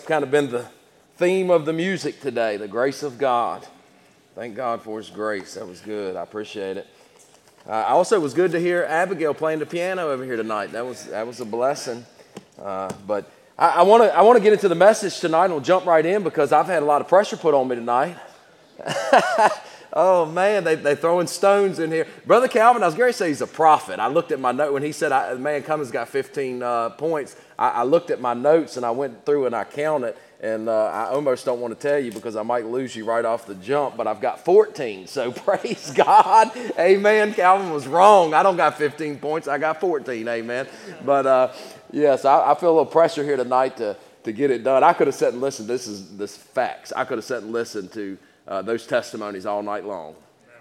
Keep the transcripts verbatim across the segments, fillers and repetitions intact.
Kind of been the theme of the music today, the grace of God. Thank God for his grace. That was good. I appreciate it. Uh, also, it was good to hear Abigail playing the piano over here tonight. That was that was a blessing. Uh, but I want to I want to get into the message tonight, and we'll jump right in because I've had a lot of pressure put on me tonight. Oh, man, they, they throwing stones in here. Brother Calvin, I was going to say he's a prophet. I looked at my note when he said, I, man, Cummins got fifteen uh, points. I, I looked at my notes, and I went through and I counted, and uh, I almost don't want to tell you because I might lose you right off the jump, but I've got fourteen, so praise God. Amen. Calvin was wrong. I don't got fifteen points. I got fourteen, amen. But, uh, yes, I, I feel a little pressure here tonight to, to get it done. I could have sat and listened. This is this facts. I could have sat and listened to Uh, those testimonies all night long.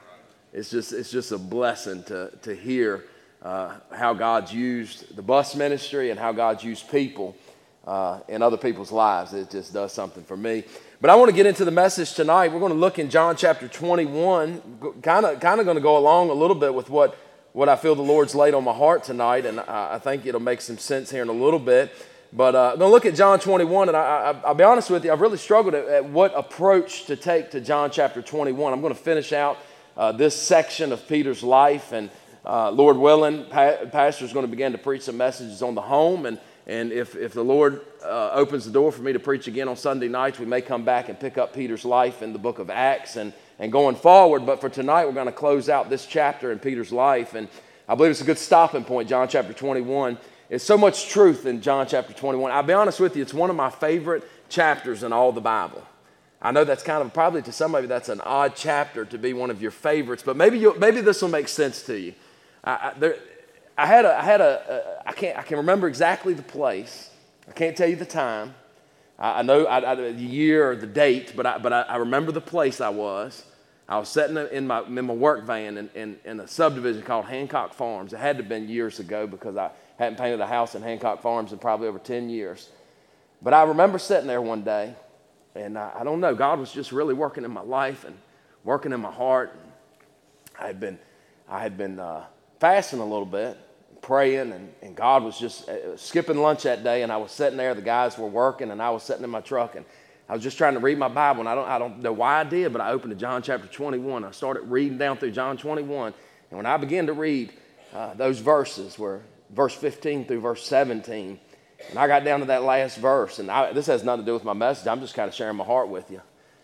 It's just it's just a blessing to to hear uh, how God's used the bus ministry and how God's used people uh, in other people's lives. It just does something for me. But I want to get into the message tonight. We're going to look in John chapter twenty-one, kind of kind of going to go along a little bit with what what I feel the Lord's laid on my heart tonight, and I, I think it'll make some sense here in a little bit. But uh, I'm going to look at John twenty-one, and I, I, I'll be honest with you, I've really struggled at, at what approach to take to John chapter twenty-one. I'm going to finish out uh, this section of Peter's life, and uh, Lord willing, pa- Pastor is going to begin to preach some messages on the home, and, and if, if the Lord uh, opens the door for me to preach again on Sunday nights, we may come back and pick up Peter's life in the book of Acts and, and going forward. But for tonight, we're going to close out this chapter in Peter's life, and I believe it's a good stopping point, John chapter twenty-one. It's so much truth in John chapter twenty-one. I'll be honest with you, it's one of my favorite chapters in all the Bible. I know that's kind of probably to somebody that's an odd chapter to be one of your favorites, but maybe you maybe this will make sense to you. I, I, there, I had a I had a, a I can't I can remember exactly the place. I can't tell you the time. I, I know I, I, the year or the date, but I but I, I remember the place I was. I was sitting in my in my work van in, in, in a subdivision called Hancock Farms. It had to have been years ago because I hadn't painted a house in Hancock Farms in probably over ten years. But I remember sitting there one day, and I, I don't know, God was just really working in my life and working in my heart. I had been, I had been uh, fasting a little bit, praying, and, and God was just uh, skipping lunch that day, and I was sitting there, the guys were working, and I was sitting in my truck, and I was just trying to read my Bible, and I don't, I don't know why I did, but I opened to John chapter twenty-one. I started reading down through John twenty-one, and when I began to read uh, those verses where verse fifteen through verse seventeen. And I got down to that last verse. And I, this has nothing to do with my message. I'm just kind of sharing my heart with you.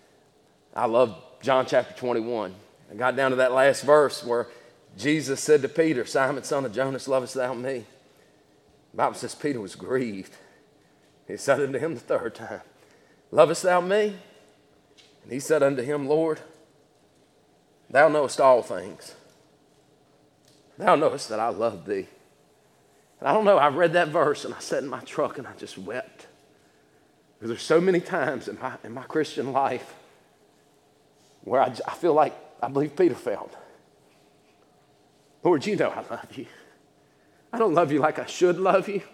I love John chapter twenty-one. I got down to that last verse where Jesus said to Peter, Simon, son of Jonas, lovest thou me? The Bible says Peter was grieved. He said unto him the third time, lovest thou me? And he said unto him, Lord, thou knowest all things. Thou knowest that I love thee. And I don't know, I read that verse and I sat in my truck and I just wept. Because there's so many times in my, in my Christian life where I, I feel like I believe Peter felt. Lord, you know I love you. I don't love you like I should love you.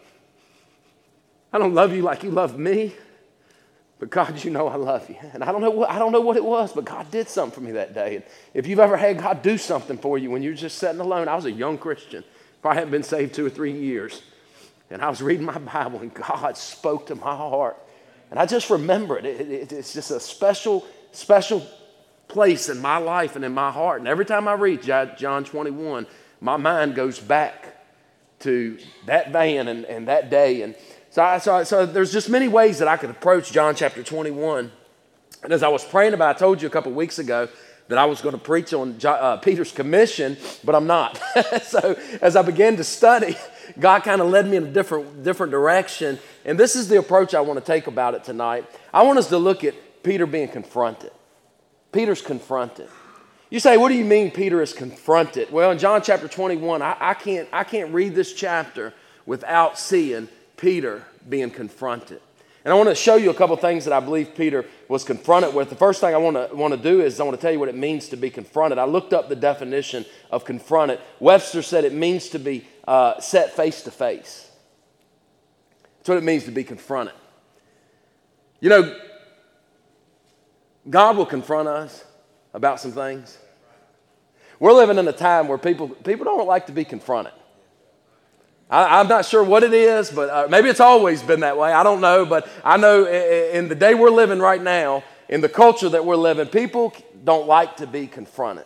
I don't love you like you love me. But God, you know I love you. And I don't know what I don't know what it was, but God did something for me that day. And if you've ever had God do something for you when you're just sitting alone, I was a young Christian. Probably hadn't been saved two or three years. And I was reading my Bible and God spoke to my heart. And I just remember it. It, it. It's just a special, special place in my life and in my heart. And every time I read John twenty-one, my mind goes back to that van and, and that day. And so, I, so, so there's just many ways that I could approach John chapter twenty-one. And as I was praying about, I told you a couple weeks ago, that I was going to preach on uh, Peter's commission, but I'm not. So as I began to study, God kind of led me in a different, different direction. And this is the approach I want to take about it tonight. I want us to look at Peter being confronted. Peter's confronted. You say, what do you mean Peter is confronted? Well, in John chapter twenty-one, I, I can't, I can't read this chapter without seeing Peter being confronted. And I want to show you a couple things that I believe Peter was confronted with. The first thing I want to want to do is I want to tell you what it means to be confronted. I looked up the definition of confronted. Webster said it means to be uh, set face to face. That's what it means to be confronted. You know, God will confront us about some things. We're living in a time where people people don't like to be confronted. I, I'm not sure what it is, but uh, maybe it's always been that way. I don't know, but I know in, in the day we're living right now, in the culture that we're living, people don't like to be confronted.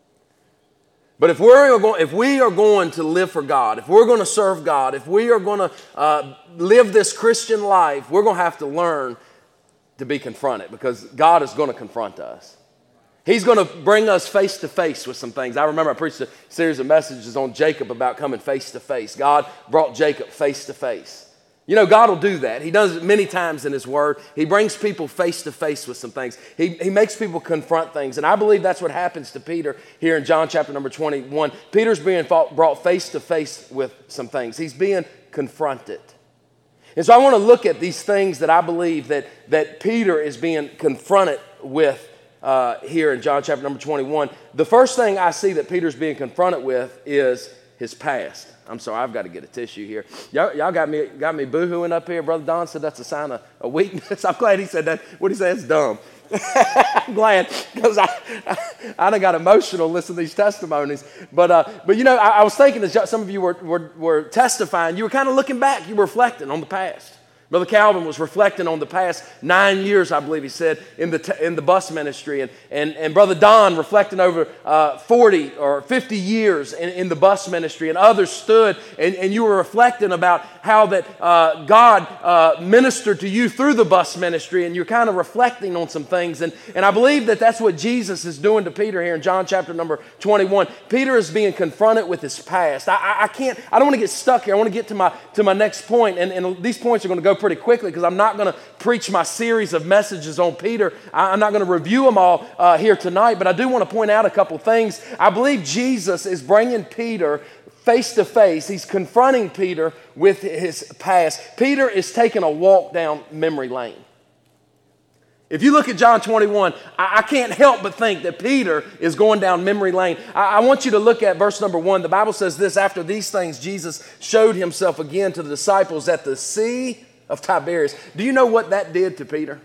But if we're going, if we are going to live for God, if we're going to serve God, if we are going to uh, live this Christian life, we're going to have to learn to be confronted, because God is going to confront us. He's going to bring us face to face with some things. I remember I preached a series of messages on Jacob about coming face to face. God brought Jacob face to face. You know, God will do that. He does it many times in His Word. He brings people face to face with some things. He, he makes people confront things. And I believe that's what happens to Peter here in John chapter number twenty-one. Peter's being brought face to face with some things. He's being confronted. And so I want to look at these things that I believe that, that Peter is being confronted with uh, here in John chapter number twenty-one. The first thing I see that Peter's being confronted with is his past. I'm sorry, I've got to get a tissue here. Y'all, y'all got me got me boo-hooing up here. Brother Don said that's a sign of a weakness. I'm glad he said that. What he said is dumb. I'm glad, because I, I, I done got emotional listening to these testimonies. But, uh, but you know, I, I was thinking as some of you were, were, were testifying, you were kind of looking back. You were reflecting on the past. Brother Calvin was reflecting on the past nine years, I believe he said, in the t- in the bus ministry. And, and, and Brother Don reflecting over uh, forty or fifty years in, in the bus ministry. And others stood, and, and you were reflecting about how that uh, God uh, ministered to you through the bus ministry. And you're kind of reflecting on some things. And, and I believe that that's what Jesus is doing to Peter here in John chapter number twenty-one. Peter is being confronted with his past. I, I, I can't, I don't want to get stuck here. I want to get to my, to my next point. And, and these points are going to go pretty quickly, because I'm not going to preach my series of messages on Peter. I'm not going to review them all uh, here tonight, but I do want to point out a couple things. I believe Jesus is bringing Peter face to face. He's confronting Peter with his past. Peter is taking a walk down memory lane. If you look at John twenty-one, I, I can't help but think that Peter is going down memory lane. I, I want you to look at verse number one. The Bible says this: after these things, Jesus showed himself again to the disciples at the Sea of Tiberias. Do you know what that did to Peter?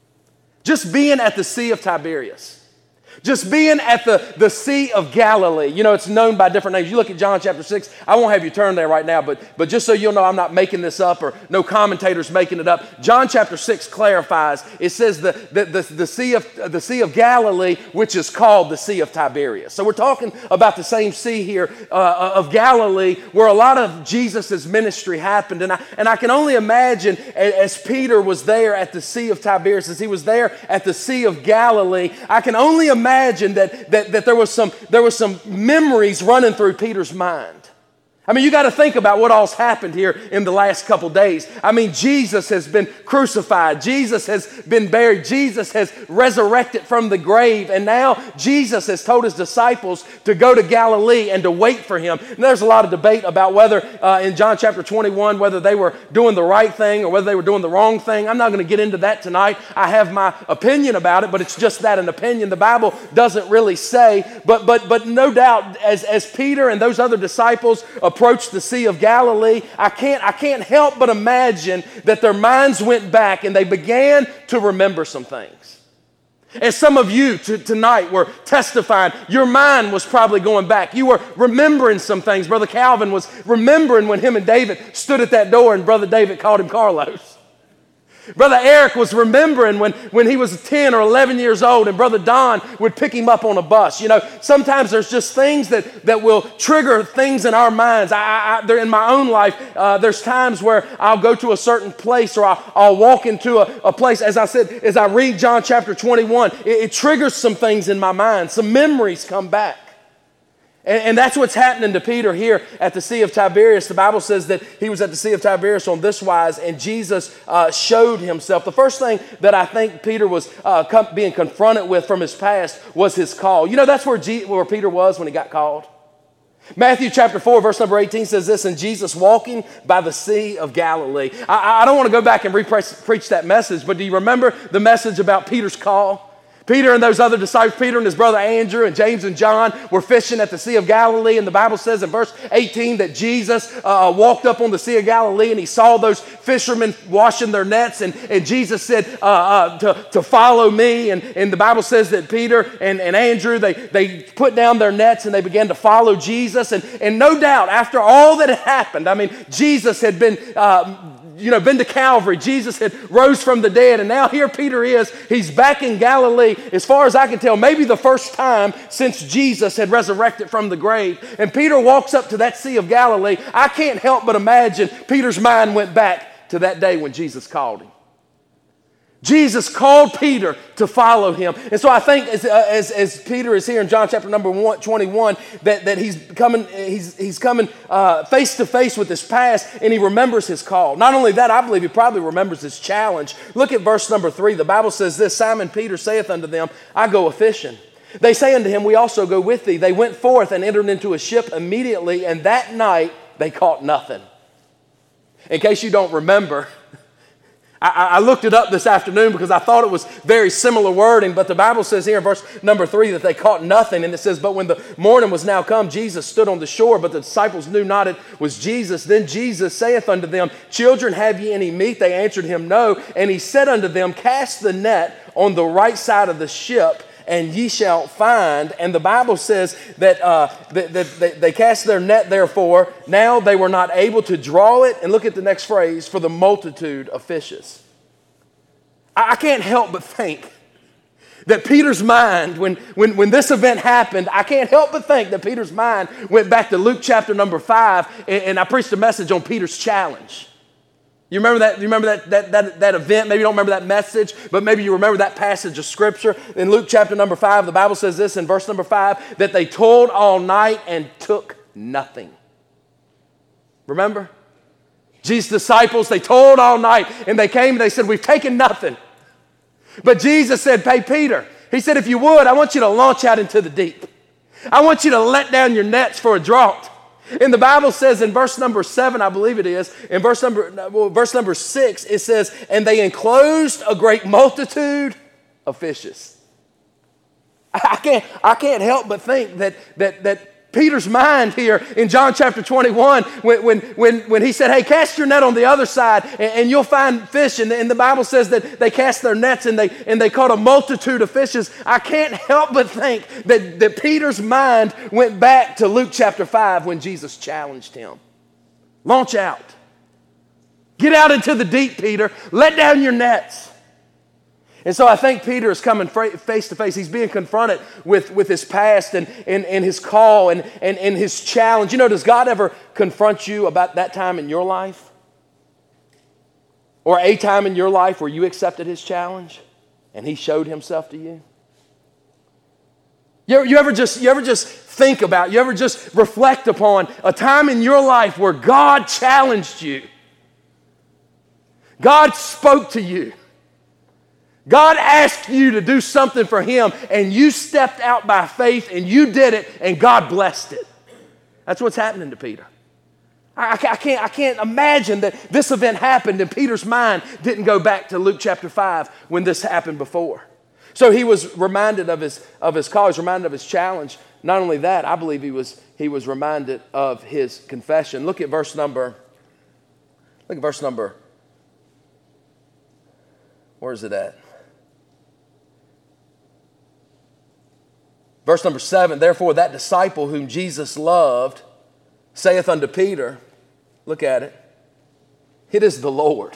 Just being at the Sea of Tiberias. Just being at the, the Sea of Galilee. You know, it's known by different names. You look at John chapter six. I won't have you turn there right now, but, but just so you'll know I'm not making this up, or no commentators making it up. John chapter six clarifies. It says the, the, the, the, sea of, the Sea of Galilee, which is called the Sea of Tiberias. So we're talking about the same sea here uh, of Galilee, where a lot of Jesus' ministry happened. And I, and I can only imagine as Peter was there at the Sea of Tiberias, as he was there at the Sea of Galilee, I can only imagine Imagine that, that, that there was some there was some memories running through Peter's mind. I mean, you got to think about what all's happened here in the last couple days. I mean, Jesus has been crucified. Jesus has been buried. Jesus has resurrected from the grave. And now Jesus has told his disciples to go to Galilee and to wait for him. And there's a lot of debate about whether uh, in John chapter twenty-one, whether they were doing the right thing or whether they were doing the wrong thing. I'm not going to get into that tonight. I have my opinion about it, but it's just that, an opinion. The Bible doesn't really say. But but but no doubt, as, as Peter and those other disciples approached the Sea of Galilee, I can't, I can't help but imagine that their minds went back and they began to remember some things. As some of you t- tonight were testifying, your mind was probably going back. You were remembering some things. Brother Calvin was remembering when him and David stood at that door and Brother David called him Carlos. Brother Eric was remembering when, when he was ten or eleven years old and Brother Don would pick him up on a bus. You know, sometimes there's just things that, that will trigger things in our minds. I, I, there, in my own life, uh, there's times where I'll go to a certain place, or I'll, I'll walk into a, a place. As I said, as I read John chapter twenty-one, it, it triggers some things in my mind. Some memories come back. And, and that's what's happening to Peter here at the Sea of Tiberias. The Bible says that he was at the Sea of Tiberias on this wise, and Jesus uh, showed himself. The first thing that I think Peter was uh, com- being confronted with from his past was his call. You know, that's where, G- where Peter was when he got called. Matthew chapter four, verse number eighteen says this: and Jesus walking by the Sea of Galilee. I, I don't want to go back and re-preach, preach that message, but do you remember the message about Peter's call? Peter and those other disciples, Peter and his brother Andrew and James and John were fishing at the Sea of Galilee. And the Bible says in verse eighteen that Jesus uh, walked up on the Sea of Galilee and he saw those fishermen washing their nets. And, and Jesus said uh, uh, to, to follow me. And, and the Bible says that Peter and, and Andrew, they, they put down their nets and they began to follow Jesus. And, and no doubt, after all that had happened, I mean, Jesus had been... Uh, you know, been to Calvary. Jesus had rose from the dead, and now here Peter is. He's back in Galilee, as far as I can tell, maybe the first time since Jesus had resurrected from the grave. And Peter walks up to that Sea of Galilee. I can't help but imagine Peter's mind went back to that day when Jesus called him. Jesus called Peter to follow him. And so I think as, uh, as, as Peter is here in John chapter number one, twenty-one, that, that he's coming, he's, he's coming uh, face to face with his past, and he remembers his call. Not only that, I believe he probably remembers his challenge. Look at verse number three. The Bible says this, Simon Peter saith unto them, I go a-fishing. They say unto him, we also go with thee. They went forth and entered into a ship immediately, and that night they caught nothing. In case you don't remember, I, I looked it up this afternoon because I thought it was very similar wording, but the Bible says here in verse number three that they caught nothing, and it says, but when the morning was now come, Jesus stood on the shore, but the disciples knew not it was Jesus. Then Jesus saith unto them, children, have ye any meat? They answered him, no. And he said unto them, cast the net on the right side of the ship, and ye shall find. And the Bible says that, uh, that, that, that they cast their net, therefore. Now they were not able to draw it. And look at the next phrase, for the multitude of fishes. I, I can't help but think that Peter's mind, when, when, when this event happened, I can't help but think that Peter's mind went back to Luke chapter number five, and, and I preached a message on Peter's challenge. You remember that? You remember that, that, that, that event? Maybe you don't remember that message, but maybe you remember that passage of Scripture. In Luke chapter number five, the Bible says this in verse number five, that they toiled all night and took nothing. Remember? Jesus' disciples, they toiled all night, and they came and they said, we've taken nothing. But Jesus said, hey, Peter, he said, if you would, I want you to launch out into the deep. I want you to let down your nets for a draught. And the Bible says in verse number seven, I believe it is, in verse number, well, verse number six, it says, and they enclosed a great multitude of fishes. I can't, I can't help but think that, that, that Peter's mind here in John chapter twenty-one, when, when, when, when he said, hey, cast your net on the other side and, and you'll find fish. And, and the Bible says that they cast their nets and they, and they caught a multitude of fishes. I can't help but think that, that Peter's mind went back to Luke chapter five when Jesus challenged him. Launch out. Get out into the deep, Peter. Let down your nets. And so I think Peter is coming face to face. He's being confronted with, with his past and, and, and his call and, and, and his challenge. You know, does God ever confront you about that time in your life? Or a time in your life where you accepted his challenge and he showed himself to you? You, you, ever just, you ever just think about, you ever just reflect upon a time in your life where God challenged you? God spoke to you. God asked you to do something for him, and you stepped out by faith, and you did it, and God blessed it. That's what's happening to Peter. I, I, can't, I can't imagine that this event happened, and Peter's mind didn't go back to Luke chapter five when this happened before. So he was reminded of his, of his call. He was reminded of his challenge. Not only that, I believe he was, he was reminded of his confession. Look at verse number, look at verse number, where is it at? Verse number seven, therefore that disciple whom Jesus loved saith unto Peter, look at it, it is the Lord.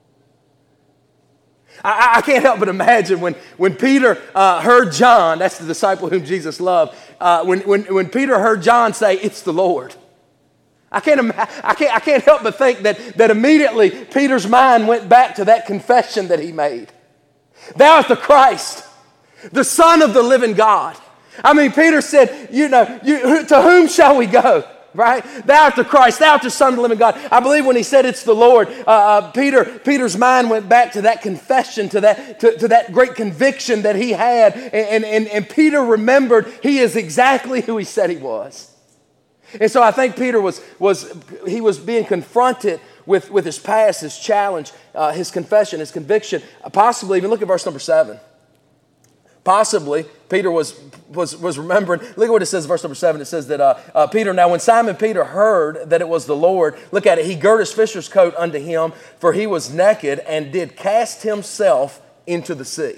I, I can't help but imagine when, when Peter uh, heard John, that's the disciple whom Jesus loved, uh, when, when, when Peter heard John say, it's the Lord. I can't, I can't, I can't help but think that, that immediately Peter's mind went back to that confession that he made. Thou art the Christ, the Son of the living God. I mean, Peter said, you know, you, to whom shall we go? Right? Thou art the Christ, thou art the Son of the living God. I believe when he said it's the Lord, uh, uh, Peter, Peter's mind went back to that confession, to that, to, to that great conviction that he had. And, and, and Peter remembered he is exactly who he said he was. And so I think Peter was, was he was being confronted with, with his past, his challenge, uh, his confession, his conviction. Possibly even look at verse number seven. Possibly, Peter was, was, was remembering. Look at what it says, verse number seven. It says that uh, uh, Peter, now when Simon Peter heard that it was the Lord, look at it, he girt his fisher's coat unto him, for he was naked, and did cast himself into the sea.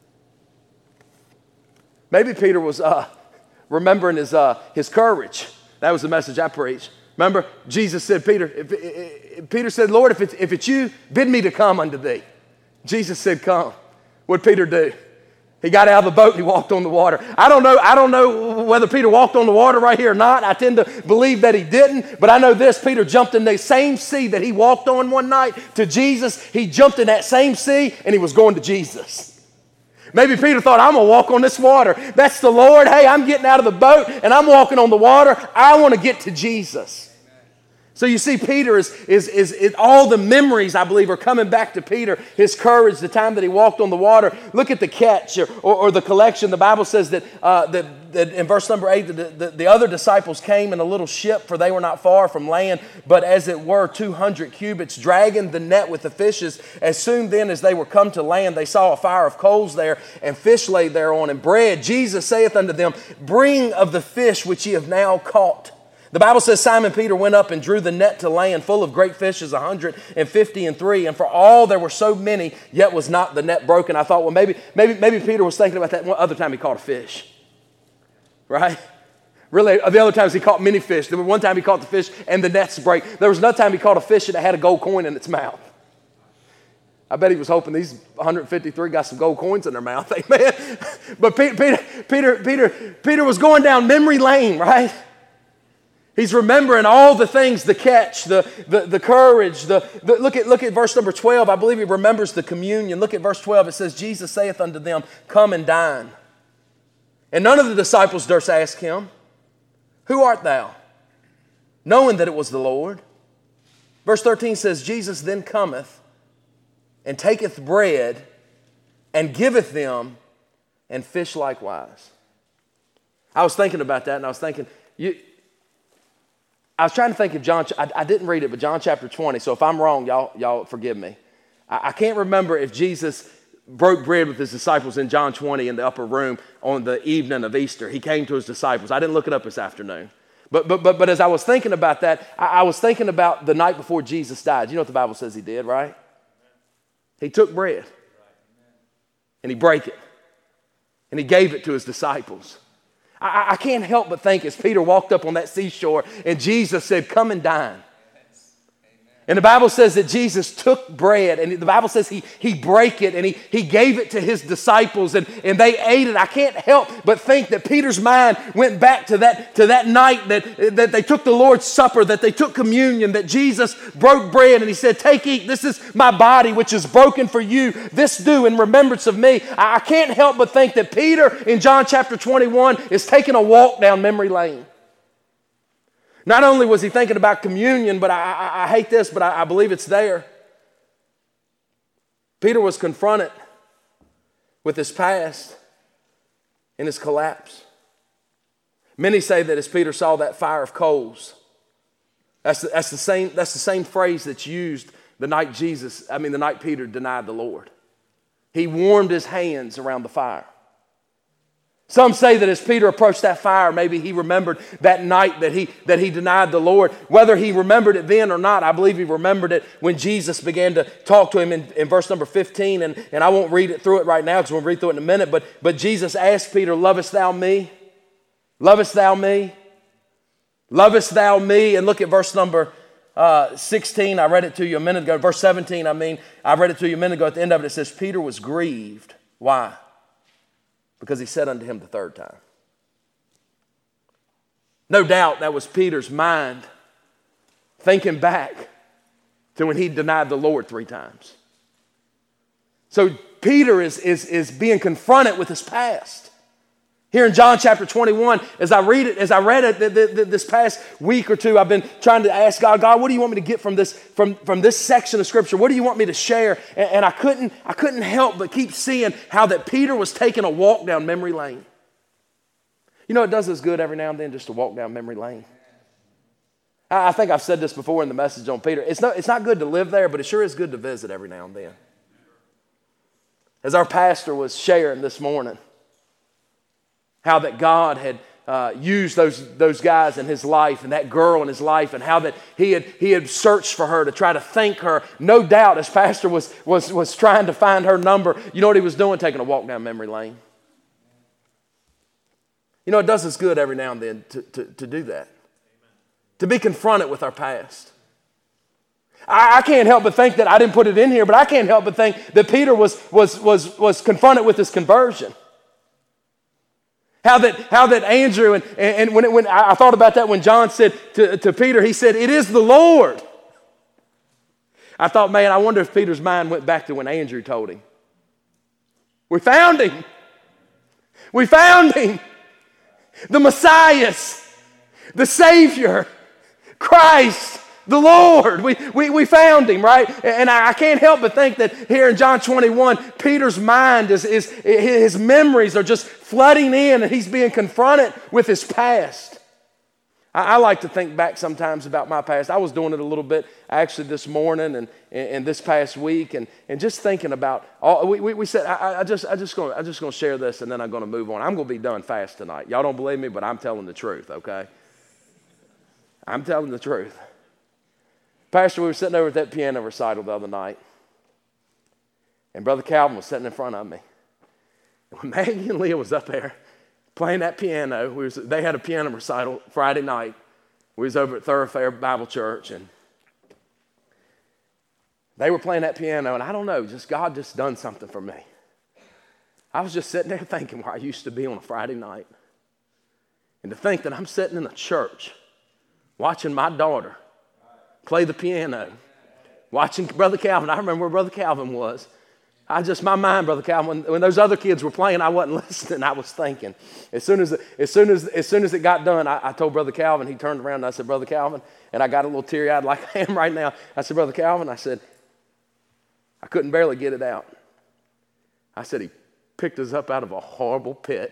Maybe Peter was uh, remembering his, uh, his courage. That was the message I preached. Remember, Jesus said, Peter, if, if, Peter said, Lord, if it's, if it's you, bid me to come unto thee. Jesus said, come. What'd Peter do? He got out of the boat and he walked on the water. I don't know, I don't know whether Peter walked on the water right here or not. I tend to believe that he didn't, but I know this, Peter jumped in the same sea that he walked on one night to Jesus. He jumped in that same sea and he was going to Jesus. Maybe Peter thought, I'm going to walk on this water. That's the Lord. Hey, I'm getting out of the boat and I'm walking on the water. I want to get to Jesus. So you see, Peter is, is, is, is, all the memories, I believe, are coming back to Peter. His courage, the time that he walked on the water. Look at the catch or, or, or the collection. The Bible says that, uh, that, that in verse number eight, the, the, the other disciples came in a little ship, for they were not far from land, but as it were two hundred cubits, dragging the net with the fishes. As soon then as they were come to land, they saw a fire of coals there, and fish laid thereon, and bread. Jesus saith unto them, bring of the fish which ye have now caught. The Bible says Simon Peter went up and drew the net to land full of great fishes, a hundred and fifty and three. And for all there were so many, yet was not the net broken. I thought, well, maybe, maybe, maybe Peter was thinking about that one other time he caught a fish. Right? Really, the other times he caught many fish. There was one time he caught the fish and the nets break. There was another time he caught a fish that had a gold coin in its mouth. I bet he was hoping these one hundred fifty-three got some gold coins in their mouth. Amen. But Peter, Peter, Peter, Peter, Peter was going down memory lane, right? He's remembering all the things, the catch, the, the, the courage. The, the, look at, look at verse number twelve. I believe he remembers the communion. Look at verse twelve. It says, Jesus saith unto them, come and dine. And none of the disciples durst ask him, who art thou? Knowing that it was the Lord. Verse thirteen says, Jesus then cometh and taketh bread and giveth them, and fish likewise. I was thinking about that, and I was thinking, you... I was trying to think of John, I, I didn't read it, but John chapter twenty, so if I'm wrong, y'all, y'all forgive me. I, I can't remember if Jesus broke bread with his disciples in John twenty in the upper room on the evening of Easter. He came to his disciples. I didn't look it up this afternoon. But but but, but as I was thinking about that, I, I was thinking about the night before Jesus died. You know what the Bible says he did, right? He took bread and he broke it and he gave it to his disciples. I, I can't help but think as Peter walked up on that seashore and Jesus said, come and dine. And the Bible says that Jesus took bread, and the Bible says he, he broke it and he, he gave it to his disciples, and, and they ate it. I can't help but think that Peter's mind went back to that, to that night that, that they took the Lord's Supper, that they took communion, that Jesus broke bread and he said, take, eat, this is my body which is broken for you. This do in remembrance of me. I, I can't help but think that Peter in John chapter twenty-one is taking a walk down memory lane. Not only was he thinking about communion, but I, I, I hate this, but I, I believe it's there. Peter was confronted with his past and his collapse. Many say that as Peter saw that fire of coals, that's the, that's the same, that's the same phrase that's used the night Jesus, I mean the night Peter denied the Lord. He warmed his hands around the fire. Some say that as Peter approached that fire, maybe he remembered that night that he, that he denied the Lord. Whether he remembered it then or not, I believe he remembered it when Jesus began to talk to him in, in verse number fifteen. And, and I won't read it through it right now because we'll read through it in a minute. But, but Jesus asked Peter, lovest thou me? Lovest thou me? Lovest thou me? And look at verse number uh, sixteen. I read it to you a minute ago. Verse seventeen, I mean, I read it to you a minute ago. At the end of it, it says, Peter was grieved. Why? Because he said unto him the third time. No doubt that was Peter's mind thinking back to when he denied the Lord three times. So Peter is, is, is being confronted with his past. Here in John chapter twenty-one, as I read it, as I read it th- th- th- this past week or two, I've been trying to ask God, God, what do you want me to get from this, from, from this section of Scripture? What do you want me to share? And, and I couldn't, I couldn't help but keep seeing how that Peter was taking a walk down memory lane. You know, it does us good every now and then just to walk down memory lane. I, I think I've said this before in the message on Peter. It's not, it's not good to live there, but it sure is good to visit every now and then. As our pastor was sharing this morning, how that God had uh, used those, those guys in his life and that girl in his life, and how that he had, he had searched for her to try to thank her. No doubt, as Pastor was, was, was trying to find her number, you know what he was doing? Taking a walk down memory lane. You know, it does us good every now and then to, to, to do that, to be confronted with our past. I, I can't help but think that, I didn't put it in here, but I can't help but think that Peter was, was, was, was confronted with his conversion. How that, how that Andrew, and, and when, it, when I thought about that when John said to, to Peter, he said, "It is the Lord." I thought, man, I wonder if Peter's mind went back to when Andrew told him. We found him. We found him. The Messiah, the Savior, Christ, the Lord. We, we, we found him, right? And I, I can't help but think that here in John twenty-one, Peter's mind is, is, his memories are just flooding in, and he's being confronted with his past. I, I like to think back sometimes about my past. I was doing it a little bit actually this morning and, and, and this past week, and, and just thinking about all. We, we, we said I, I just I just gonna I just gonna share this, and then I'm gonna move on. I'm gonna be done fast tonight. Y'all don't believe me, but I'm telling the truth. Okay, I'm telling the truth. Pastor, we were sitting over at that piano recital the other night, and Brother Calvin was sitting in front of me. And when Maggie and Leah was up there playing that piano, we was, they had a piano recital Friday night. We was over at Thoroughfare Bible Church, and they were playing that piano, and I don't know, just God just done something for me. I was just sitting there thinking where I used to be on a Friday night, and to think that I'm sitting in a church watching my daughter play the piano, watching Brother Calvin. I remember where Brother Calvin was. I just, my mind, Brother Calvin, when, when those other kids were playing, I wasn't listening. I was thinking. As soon as, as soon as, as soon as it got done, I, I told Brother Calvin. He turned around and I said, "Brother Calvin," and I got a little teary-eyed like I am right now. I said, "Brother Calvin," I said, I couldn't barely get it out. I said, "He picked us up out of a horrible pit,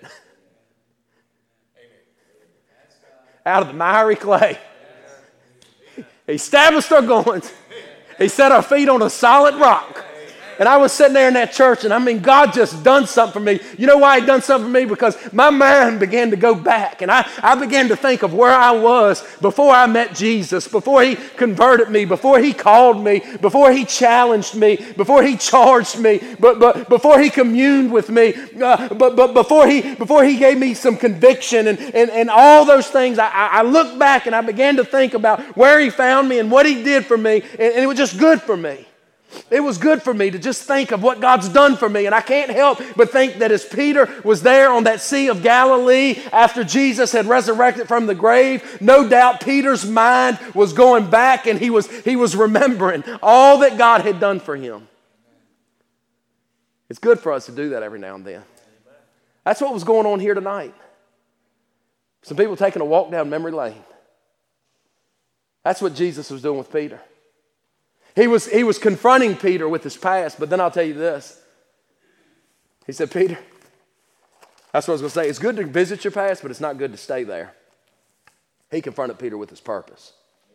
out of the miry clay. He established our goings. He set our feet on a solid rock." And I was sitting there in that church, and I mean, God just done something for me. You know why he done something for me? Because my mind began to go back, and I, I began to think of where I was before I met Jesus, before he converted me, before he called me, before he challenged me, before he charged me, but, but before he communed with me, uh, but, but before he before he gave me some conviction and, and, and all those things. I, I looked back, and I began to think about where he found me and what he did for me, and, and it was just good for me. It was good for me to just think of what God's done for me. And I can't help but think that as Peter was there on that Sea of Galilee after Jesus had resurrected from the grave, no doubt Peter's mind was going back, and he was, he was remembering all that God had done for him. It's good for us to do that every now and then. That's what was going on here tonight. Some people taking a walk down memory lane. That's what Jesus was doing with Peter. He was, he was confronting Peter with his past, but then I'll tell you this. He said, "Peter," that's what I was going to say. It's good to visit your past, but it's not good to stay there. He confronted Peter with his purpose.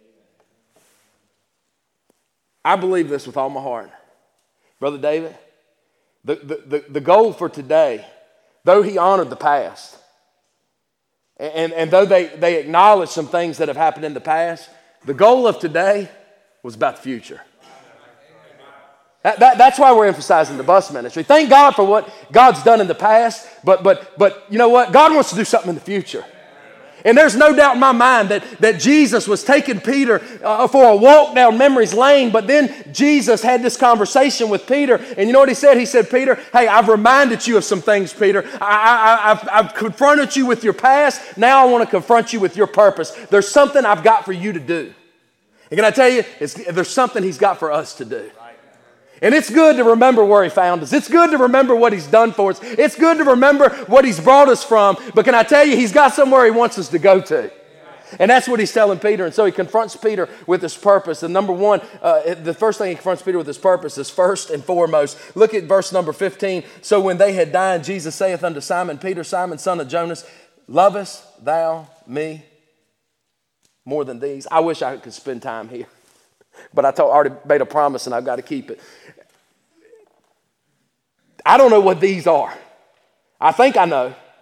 I believe this with all my heart. Brother David, the, the, the, the goal for today, though he honored the past, and, and though they, they acknowledged some things that have happened in the past, the goal of today was about the future. That, that, that's why we're emphasizing the bus ministry. Thank God for what God's done in the past, but but but you know what? God wants to do something in the future. And there's no doubt in my mind that, that Jesus was taking Peter uh, for a walk down memory's lane, but then Jesus had this conversation with Peter, and you know what he said? He said, "Peter, hey, I've reminded you of some things, Peter. I, I, I've, I've confronted you with your past. Now I want to confront you with your purpose. There's something I've got for you to do." And can I tell you, it's, there's something he's got for us to do. And it's good to remember where he found us. It's good to remember what he's done for us. It's good to remember what he's brought us from. But can I tell you, he's got somewhere he wants us to go to. And that's what he's telling Peter. And so he confronts Peter with his purpose. And number one, uh, the first thing he confronts Peter with his purpose is first and foremost. Look at verse number fifteen. "So when they had dined, Jesus saith unto Simon Peter, Simon, son of Jonas, lovest thou me more than these?" I wish I could spend time here, but I told, already made a promise, and I've got to keep it. I don't know what these are. I think I know.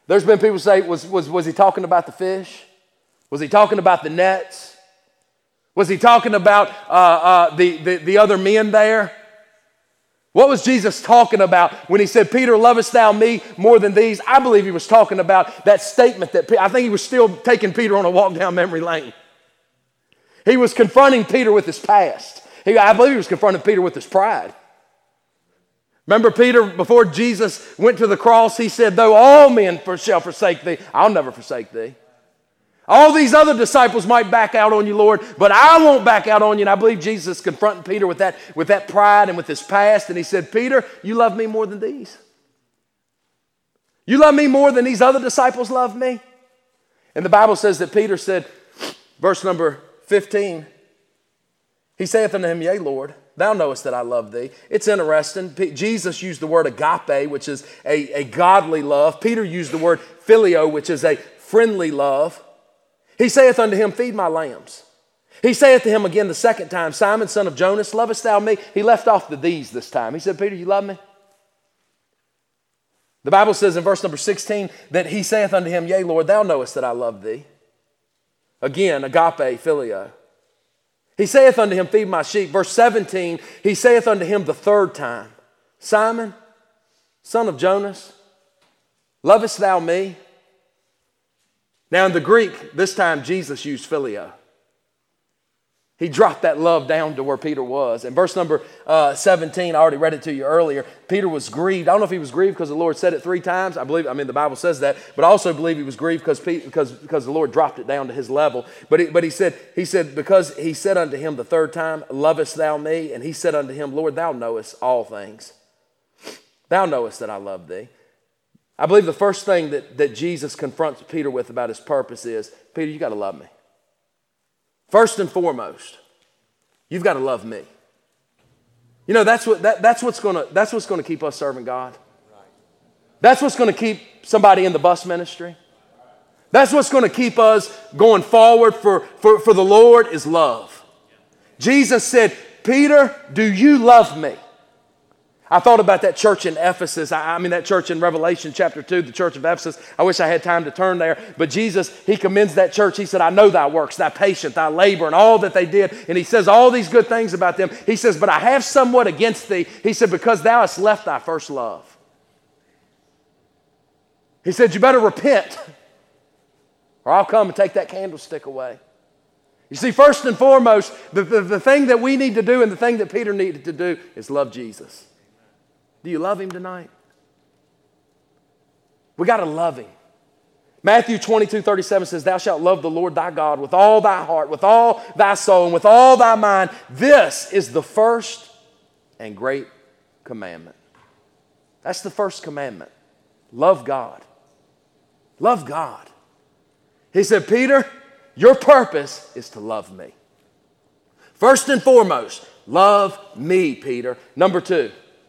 There's been people say, was, was, was he talking about the fish? Was he talking about the nets? Was he talking about uh, uh, the, the, the other men there? What was Jesus talking about when he said, Peter, lovest thou me more than these? I believe he was talking about that statement that, I think he was still taking Peter on a walk down memory lane. He was confronting Peter with his past. He, I believe he was confronting Peter with his pride. Remember Peter, before Jesus went to the cross, he said, though all men shall forsake thee, I'll never forsake thee. All these other disciples might back out on you, Lord, but I won't back out on you. And I believe Jesus is confronting Peter with that, with that pride and with his past. And he said, Peter, you love me more than these. You love me more than these other disciples love me. And the Bible says that Peter said, verse number fifteen, he saith unto him, yea, Lord, thou knowest that I love thee. It's interesting. P- Jesus used the word agape, which is a, a godly love. Peter used the word phileo, which is a friendly love. He saith unto him, feed my lambs. He saith to him again the second time, Simon, son of Jonas, lovest thou me? He left off the these this time. He said, Peter, you love me? The Bible says in verse number sixteen that he saith unto him, yea, Lord, thou knowest that I love thee. Again, agape, phileo. He saith unto him, feed my sheep. Verse seventeen, he saith unto him the third time, Simon, son of Jonas, lovest thou me? Now in the Greek, this time Jesus used phileo. He dropped that love down to where Peter was. In verse number uh, seventeen, I already read it to you earlier, Peter was grieved. I don't know if he was grieved because the Lord said it three times. I believe, I mean, the Bible says that, but I also believe he was grieved because because, because the Lord dropped it down to his level. But he, but he said, he said, because he said unto him the third time, lovest thou me? And he said unto him, Lord, thou knowest all things. Thou knowest that I love thee. I believe the first thing that, that Jesus confronts Peter with about his purpose is, Peter, you got to love me. First and foremost, you've got to love me. You know, that's what that, that's what's gonna that's what's gonna keep us serving God. That's what's gonna keep somebody in the bus ministry. That's what's gonna keep us going forward for, for, for the Lord is love. Jesus said, Peter, do you love me? I thought about that church in Ephesus. I, I mean, that church in Revelation chapter two, the church of Ephesus. I wish I had time to turn there. But Jesus, he commends that church. He said, I know thy works, thy patience, thy labor, and all that they did. And he says all these good things about them. He says, but I have somewhat against thee. He said, because thou hast left thy first love. He said, you better repent, or I'll come and take that candlestick away. You see, first and foremost, the, the, the thing that we need to do and the thing that Peter needed to do is love Jesus. Do you love him tonight? We got to love him. Matthew twenty-two thirty-seven says, thou shalt love the Lord thy God with all thy heart, with all thy soul, and with all thy mind. This is the first and great commandment. That's the first commandment. Love God. Love God. He said, Peter, your purpose is to love me. First and foremost, love me, Peter. Number two,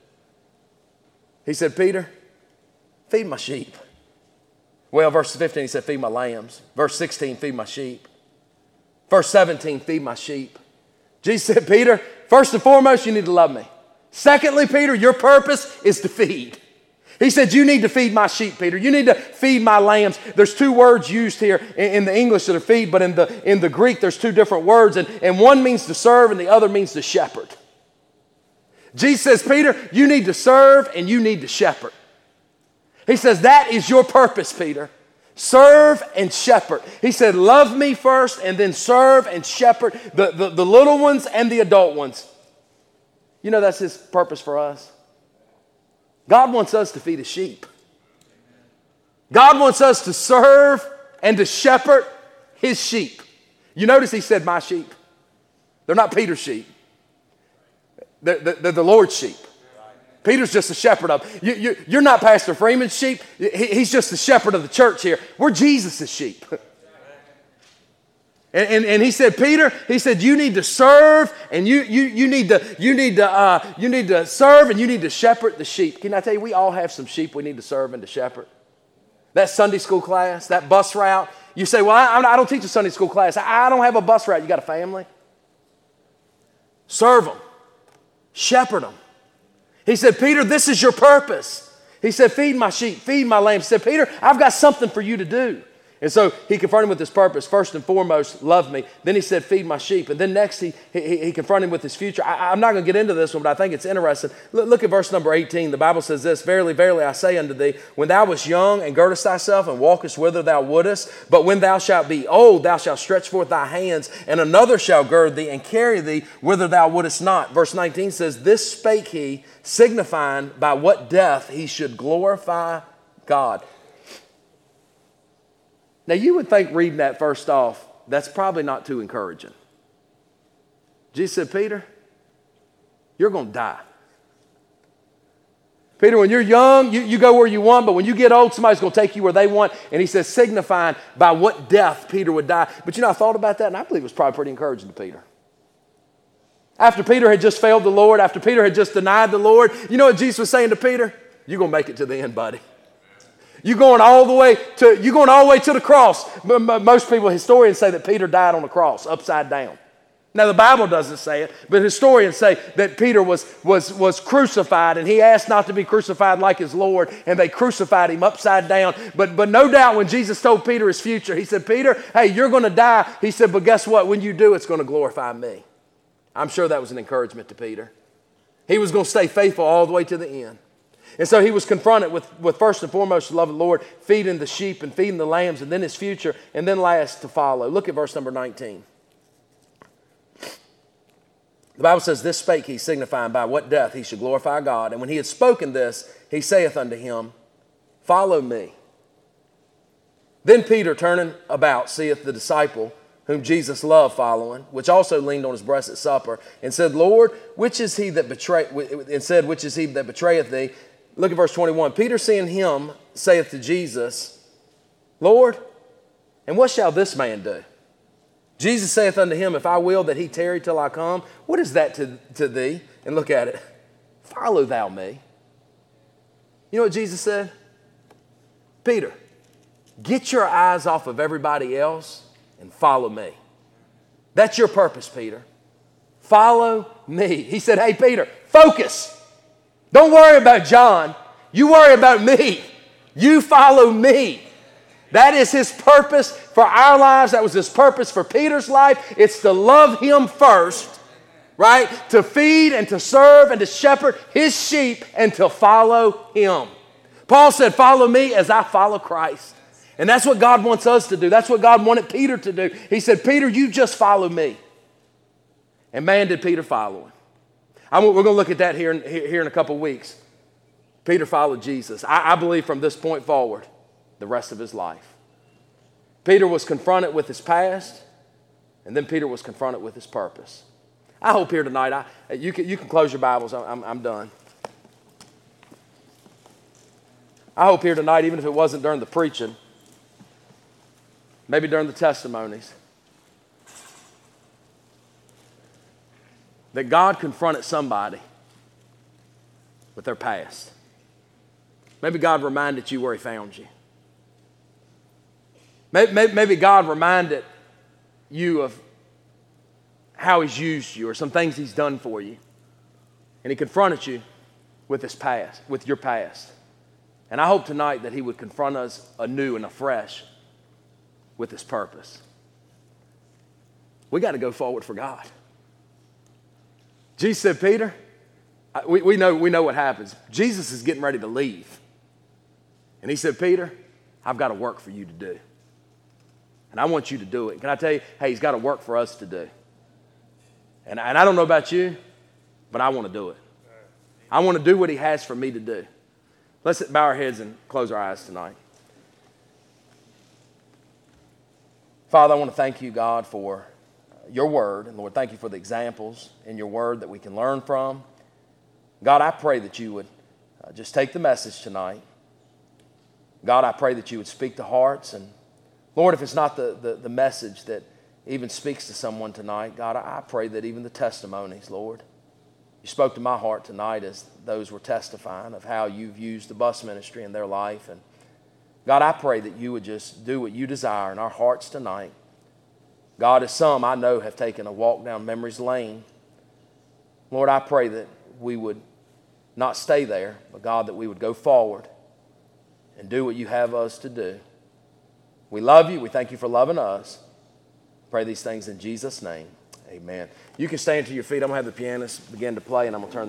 he said, Peter, feed my sheep. Well, verse fifteen, he said, feed my lambs. Verse sixteen, feed my sheep. Verse seventeen, feed my sheep. Jesus said, Peter, first and foremost, you need to love me. Secondly, Peter, your purpose is to feed. He said, you need to feed my sheep, Peter. You need to feed my lambs. There's two words used here in, in the English that are feed, but in the, in the Greek, there's two different words, and, and one means to serve and the other means to shepherd. Jesus says, Peter, you need to serve and you need to shepherd. He says, that is your purpose, Peter. Serve and shepherd. He said, love me first and then serve and shepherd the, the, the little ones and the adult ones. You know that's his purpose for us. God wants us to feed his sheep. God wants us to serve and to shepherd his sheep. You notice he said, my sheep. They're not Peter's sheep. They're, they're the Lord's sheep. Peter's just a shepherd of them. You, you, you're not Pastor Freeman's sheep. He, he's just the shepherd of the church here. We're Jesus' sheep. And, and, and he said, Peter, he said, you need to serve and you, you, you, need to, you, need to, uh, you need to serve and you need to shepherd the sheep. Can I tell you, we all have some sheep we need to serve and to shepherd. That Sunday school class, that bus route. You say, well, I, I don't teach a Sunday school class. I, I don't have a bus route. You got a family? Serve them. Shepherd them. He said, Peter, this is your purpose. He said, feed my sheep, feed my lambs. He said, Peter, I've got something for you to do. And so he confronted him with his purpose. First and foremost, love me. Then he said, feed my sheep. And then next he, he, he confronted him with his future. I, I'm not going to get into this one, but I think it's interesting. Look, look at verse number eighteen. The Bible says this, verily, verily, I say unto thee, when thou wast young and girdest thyself and walkest whither thou wouldest, but when thou shalt be old, thou shalt stretch forth thy hands, and another shall gird thee and carry thee whither thou wouldest not. Verse nineteen says, this spake he, signifying by what death he should glorify God. Now, you would think reading that first off, that's probably not too encouraging. Jesus said, Peter, you're going to die. Peter, when you're young, you, you go where you want, but when you get old, somebody's going to take you where they want. And he says, signifying by what death Peter would die. But you know, I thought about that, and I believe it was probably pretty encouraging to Peter. After Peter had just failed the Lord, after Peter had just denied the Lord, you know what Jesus was saying to Peter? You're going to make it to the end, buddy. You're going all the way to, you're going all the way to the cross. Most people, historians say that Peter died on the cross, upside down. Now, the Bible doesn't say it, but historians say that Peter was, was, was crucified, and he asked not to be crucified like his Lord, and they crucified him upside down. But, but no doubt when Jesus told Peter his future, he said, Peter, hey, you're going to die. He said, but guess what? When you do, it's going to glorify me. I'm sure that was an encouragement to Peter. He was going to stay faithful all the way to the end. And so he was confronted with, with first and foremost the love of the Lord, feeding the sheep and feeding the lambs, and then his future, and then last to follow. Look at verse number nineteen. The Bible says, this spake he, signifying by what death he should glorify God. And when he had spoken this, he saith unto him, follow me. Then Peter, turning about, seeth the disciple whom Jesus loved following, which also leaned on his breast at supper, and said, Lord, which is he that betray, and said, which is he that betrayeth thee? Look at verse twenty-one. Peter, seeing him, saith to Jesus, Lord, and what shall this man do? Jesus saith unto him, if I will that he tarry till I come, what is that to, to thee? And look at it. Follow thou me. You know what Jesus said? Peter, get your eyes off of everybody else and follow me. That's your purpose, Peter. Follow me. He said, hey, Peter, focus. Don't worry about John. You worry about me. You follow me. That is his purpose for our lives. That was his purpose for Peter's life. It's to love him first, right? To feed and to serve and to shepherd his sheep and to follow him. Paul said, follow me as I follow Christ. And that's what God wants us to do. That's what God wanted Peter to do. He said, Peter, you just follow me. And man, did Peter follow him. I'm, we're going to look at that here in, here in a couple weeks. Peter followed Jesus. I, I believe from this point forward, the rest of his life. Peter was confronted with his past, and then Peter was confronted with his purpose. I hope here tonight, I, you, can, you can close your Bibles. I'm, I'm done. I hope here tonight, even if it wasn't during the preaching, maybe during the testimonies, that God confronted somebody with their past. Maybe God reminded you where he found you. Maybe God reminded you of how he's used you or some things he's done for you. And he confronted you with his past, with your past. And I hope tonight that he would confront us anew and afresh with his purpose. We got to go forward for God. Jesus said, Peter, we, we, know, we know what happens. Jesus is getting ready to leave. And he said, Peter, I've got a work for you to do. And I want you to do it. Can I tell you, hey, he's got a work for us to do. And, and I don't know about you, but I want to do it. I want to do what he has for me to do. Let's bow our heads and close our eyes tonight. Father, I want to thank you, God, for your word. And Lord, thank you for the examples in your word that we can learn from. God, I pray that you would uh, just take the message tonight. God, I pray that you would speak to hearts. And Lord, if it's not the, the, the message that even speaks to someone tonight, God, I, I pray that even the testimonies, Lord, you spoke to my heart tonight as those were testifying of how you've used the bus ministry in their life. And God, I pray that you would just do what you desire in our hearts tonight. God, as some I know have taken a walk down memory's lane, Lord, I pray that we would not stay there, but God, that we would go forward and do what you have us to do. We love you. We thank you for loving us. Pray these things in Jesus' name. Amen. You can stand to your feet. I'm going to have the pianist begin to play, and I'm going to turn